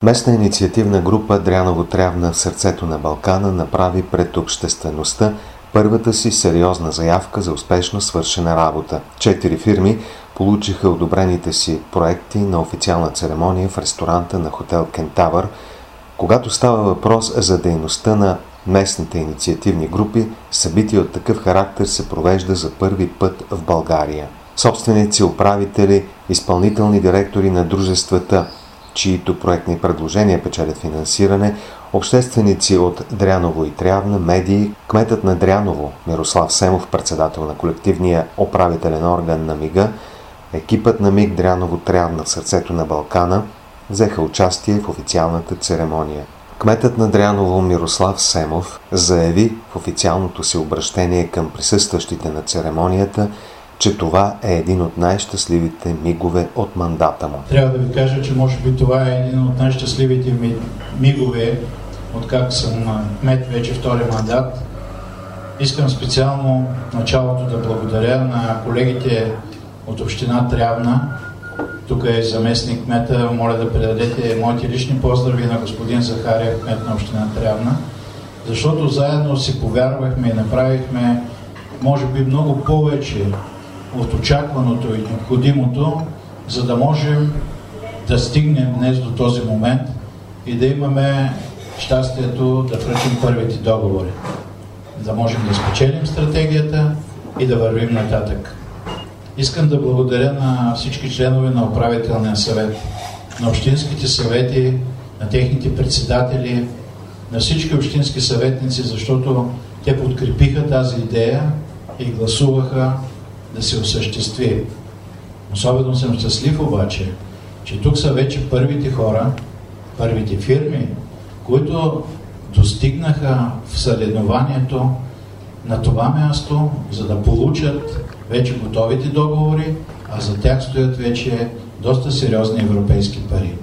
Местна инициативна група Дряново-Трявна в сърцето на Балкана направи пред обществеността първата си сериозна заявка за успешно свършена работа. 4 фирми получиха одобрените си проекти на официална церемония в ресторанта на хотел Кентавър. Когато става въпрос за дейността на местните инициативни групи, събитие от такъв характер се провежда за първи път в България. Собственици, управители, изпълнителни директори на дружествата, чието проектни предложения печелят финансиране, общественици от Дряново и Трявна, медии, кметът на Дряново Мирослав Семов, председател на колективния управителен орган на МИГ-а, екипът на МИГ Дряново-Трявна в сърцето на Балкана взеха участие в официалната церемония. Кметът на Дряново Мирослав Семов заяви в официалното си обръщение към присъстващите на церемонията, че това е един от най-щастливите мигове от мандата му. Трябва да ви кажа, че може би това е един от най-щастливите мигове, откак съм кмет вече втори мандат. Искам специално в началото да благодаря на колегите от община Трявна. Тук е заместник кмета. Моля да предадете моите лични поздрави на господин Захария, кмет на община Трявна, защото заедно си повярвахме и направихме може би много повече от очакваното и необходимото, за да можем да стигнем днес до този момент и да имаме щастието да връчим първите договори. Да можем да спечелим стратегията и да вървим нататък. Искам да благодаря на всички членове на управителния съвет, на общинските съвети, на техните председатели, на всички общински съветници, защото те подкрепиха тази идея и гласуваха да се осъществи. Особено съм щастлив обаче, че тук са вече първите хора, първите фирми, които достигнаха в съревнованието на това място, за да получат вече готовите договори, а за тях стоят вече доста сериозни европейски пари.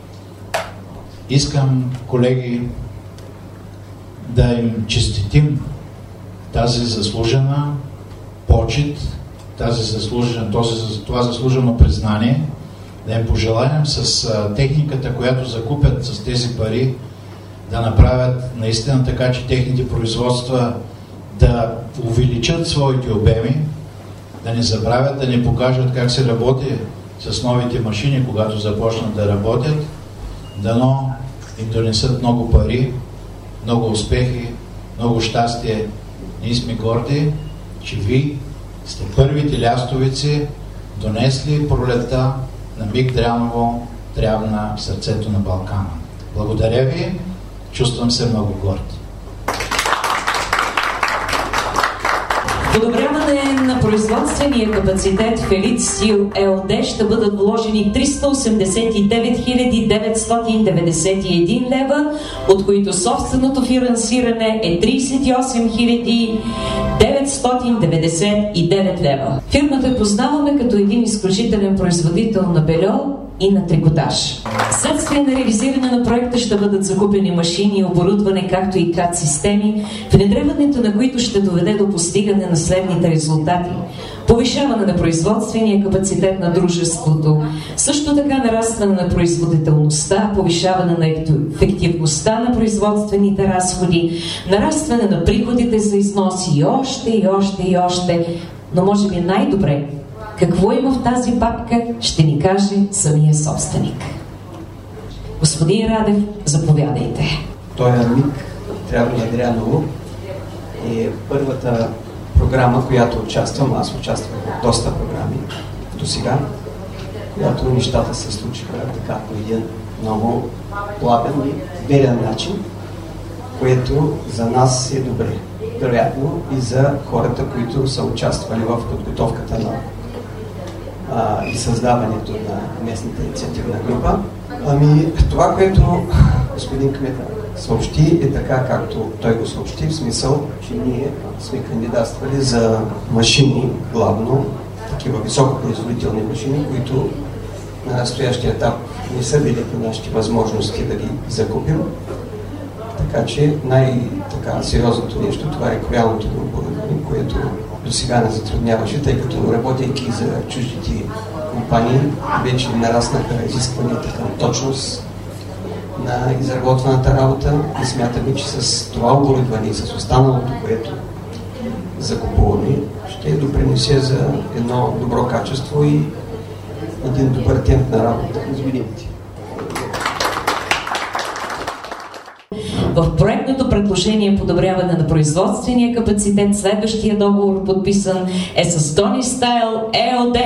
Искам, колеги, да им честитим тази заслужена почит, това заслужено признание, да им пожелаем с техниката, която закупят с тези пари, да направят наистина така, че техните производства да увеличат своите обеми, да не забравят, да не покажат как се работи с новите машини, когато започнат да работят, дано им донесат много пари, много успехи, много щастие. Ние сме горди, че ви сте първите лястовици, донесли пролетта на МИГ Дряново-Трявна в сърцето на Балкана. Благодаря ви, чувствам се много горд. Подобряване на производствения капацитет в Елит Стил ЕОД ще бъдат вложени 389 991 лева, от които собственото финансиране е 38 999 лева. Фирмата познаваме като един изключителен производител на бельо и на трикотаж. Следствие на реализиране на проекта ще бъдат закупени машини и оборудване, както и CAD системи, внедряването на които ще доведе до постигане на следните резултати: повишаване на производствения капацитет на дружеството, също така нарастване на производителността, повишаване на ефективността на производствените разходи, нарастване на приходите за износ и още, и още, и още. Но може би най-добре, какво има в тази папка, ще ни каже самия собственик. Господин Радев, заповядайте. Той е МИГ Дряново е първата програма, която участвам. Аз участвах в доста програми до сега, която нещата се случиха така по един много плавен и верен начин, което за нас е добре. Вероятно и за хората, които са участвали в подготовката на и създаването на местната инициативна група. Това, което господин кмета съобщи, е така, както той го съобщи, в смисъл, че ние сме кандидатствали за машини, главно такива високопроизводителни машини, които на настоящия етап не са били по нашите възможности да ги закупим. Така че най-сериозното нещо, това е коялното оборудване, което до сега не затрудняваше, тъй като работейки за чуждите компании, вече нараснаха изискванията към точност на изработваната работа и смятаме, че с това оборудване и с останалото, което закупуваме, ще допринесе за едно добро качество и един добър темп на работа с годините. В проектното предложение подобряване на производствения капацитет, следващия договор, подписан, е с Tony Style ЕОД.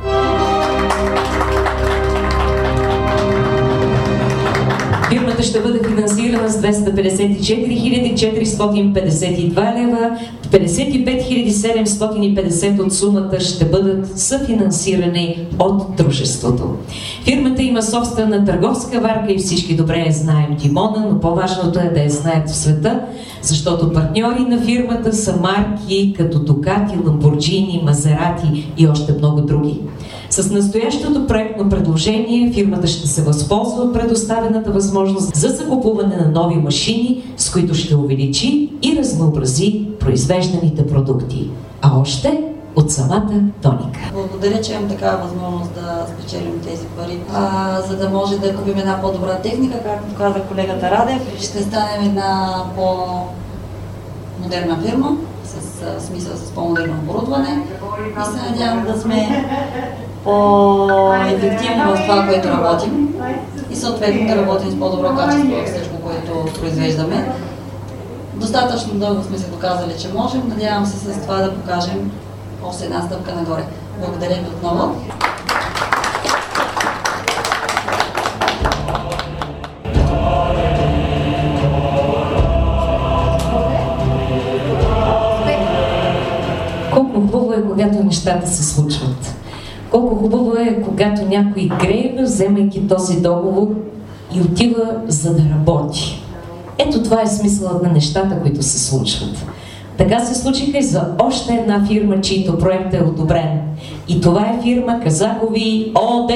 Фирмата ще бъде финансирана с 254 452 лева, 55 750 от сумата ще бъдат съфинансирани от дружеството. Фирмата има собствена търговска марка и всички добре я знаем, Димона, но по-важното е да я знаят в света, защото партньори на фирмата са марки като Дукати, Ламборджини, Мазерати и още много други. С настоящото проектно предложение фирмата ще се възползва от предоставената възможност за закупуване на нови машини, с които ще увеличи и разнообрази произвежданите продукти. А още от самата Тоника. Благодаря, че имам такава възможност да спечелим тези пари, за да може да купим една по-добра техника, както каза колегата Радев. Ще станем една по-модерна фирма, с смисъл с по-модерно оборудване и се надявам да сме по-ефективни в това, което работим и съответно да работим с по-добро качество в всичко, което произвеждаме. Достатъчно дълго сме се доказали, че можем. Надявам се с това да покажем още една стъпка нагоре. Благодаря ви отново. Колко хубаво е, когато нещата се случват. Колко хубаво е, когато някой грее, вземайки този договор и отива за да работи. Ето това е смисълът на нещата, които се случват. Така се случиха и за още една фирма, чийто проект е одобрен. И това е фирма Казакови ООД.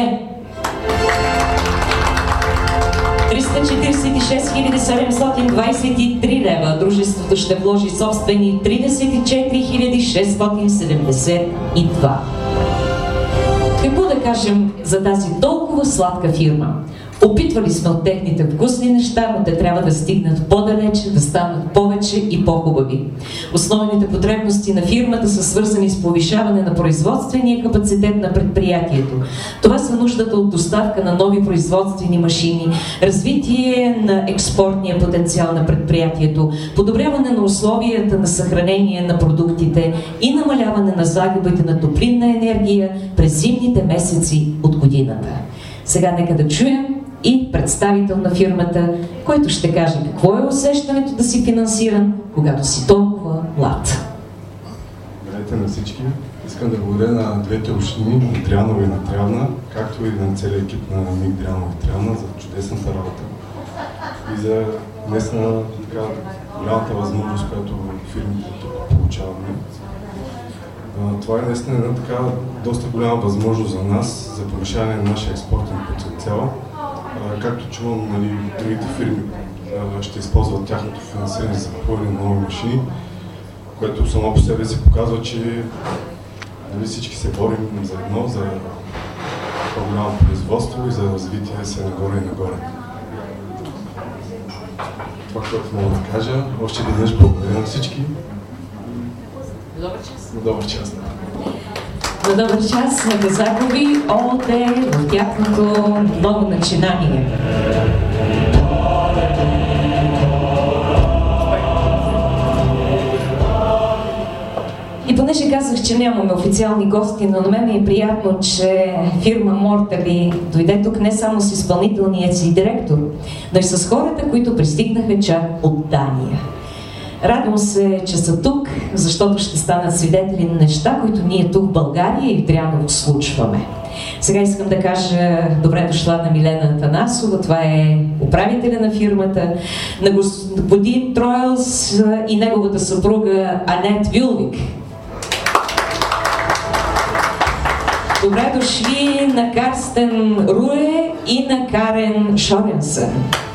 346 723 лева. Дружеството ще вложи собствени 34 672. Какво да кажем за тази толкова сладка фирма? Опитвали сме от техните вкусни неща, но те трябва да стигнат по-далече, да станат повече и по-хубави. Основните потребности на фирмата са свързани с повишаване на производствения капацитет на предприятието. Това са нуждата от доставка на нови производствени машини, развитие на експортния потенциал на предприятието, подобряване на условията на съхранение на продуктите и намаляване на загубите на топлинна енергия през зимните месеци от годината. Сега нека да чуем и представител на фирмата, който ще каже какво е усещането да си финансиран, когато си толкова млад. Здравейте на всички! Искам да благодаря на двете общини, на Дряново и на Трявна, както и на целия екип на МИГ Дряново и Трявна за чудесната работа и за наистина така голямата възможност, която фирмите тук получаваме. Това е наистина една така доста голяма възможност за нас за повишаване на нашия експортен потенциал. Както чувам, другите фирми ще използват тяхното финансиране за закупуване на нови машини, което само по себе си показва, че всички се борим за едно, за по-голямо производство и за развитие се нагоре и нагоре. Това, което мога да кажа, още веднъж благодаря на всички. Добър час. Добър час. На добър час на Казакови ООД в тяхното ново начинание. И понеже казах, че нямаме официални гости, но на мен ми е приятно, че фирма Мортали дойде тук не само с изпълнителния си директор, но и с хората, които пристигнаха чак от Дания. Радвам се, че са тук, защото ще станат свидетели на неща, които ние тук в България и в Дряново случваме. Сега искам да кажа добре дошла на Милена Атанасова, това е управителя на фирмата, на господин Тройлс и неговата съпруга Анет Вилвик. Добре дошли на Карстен Руе и на Карен Шоренсън.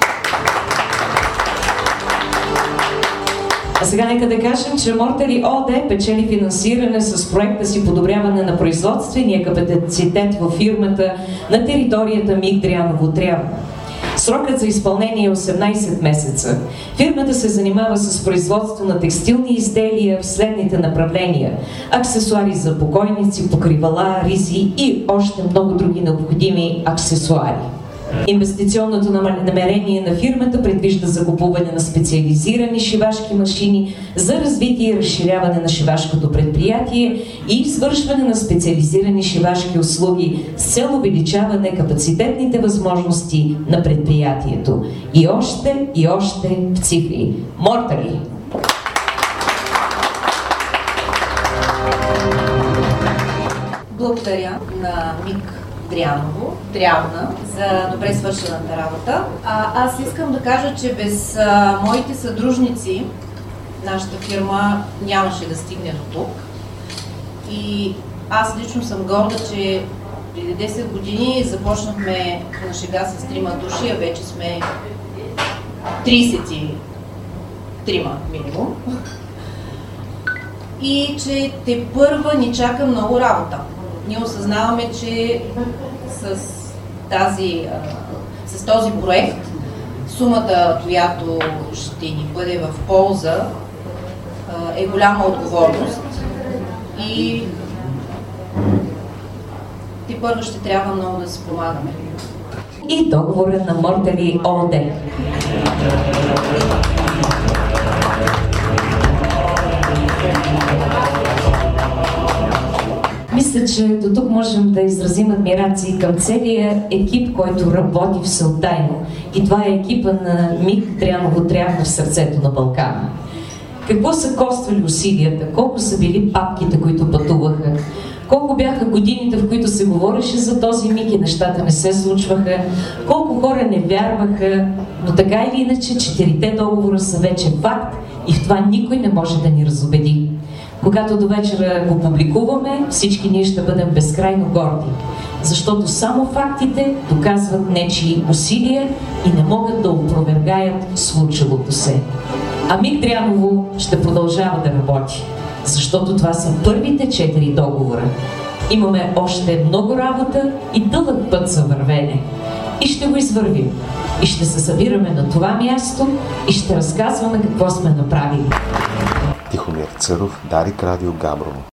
А сега нека да кажем, че Мортали ООД печели финансиране с проекта си подобряване на производствения капацитет във фирмата на територията МИГ Дряново Трявна. Срокът за изпълнение е 18 месеца. Фирмата се занимава с производство на текстилни изделия в следните направления: аксесуари за покойници, покривала, ризи и още много други необходими аксесуари. Инвестиционното намерение на фирмата предвижда закупуване на специализирани шивашки машини за развитие и разширяване на шивашкото предприятие и извършване на специализирани шивашки услуги с цел увеличаване капацитетните възможности на предприятието. И още в цифри. Мортали! Благодаря на Мик Дряновна за добре свършената работа. Аз искам да кажа, че без моите съдружници нашата фирма нямаше да стигне до тук. И аз лично съм горда, че преди 10 години започнахме на шега с 3 души, а вече сме 33 минимум. И че тепърва ни чака много работа. Ние осъзнаваме, че с този проект сумата, която ще ни бъде в полза, е голяма отговорност и тепърва ще трябва много да се помагаме. И договорът на Мортали ООД. Мисля, че до тук можем да изразим адмирации към целия екип, който работи всеотдайно. И това е екипа на Мик Дряново-Трявна в сърцето на Балкана. Какво са коствали усилията? Колко са били папките, които пътуваха? Колко бяха годините, в които се говореше за този Мик и нещата не се случваха? Колко хора не вярваха? Но така или иначе, 4 договора са вече факт и в това никой не може да ни разубеди. Когато до вечера го публикуваме, всички ние ще бъдем безкрайно горди, защото само фактите доказват нечии усилия и не могат да опровергаят случилото се. А Мик Дряново ще продължава да работи, защото това са първите 4 договора. Имаме още много работа и дълъг път за вървене. И ще го извървим. И ще се събираме на това място и ще разказваме какво сме направили. Тихомир Църов, Дарик Радио Габрово.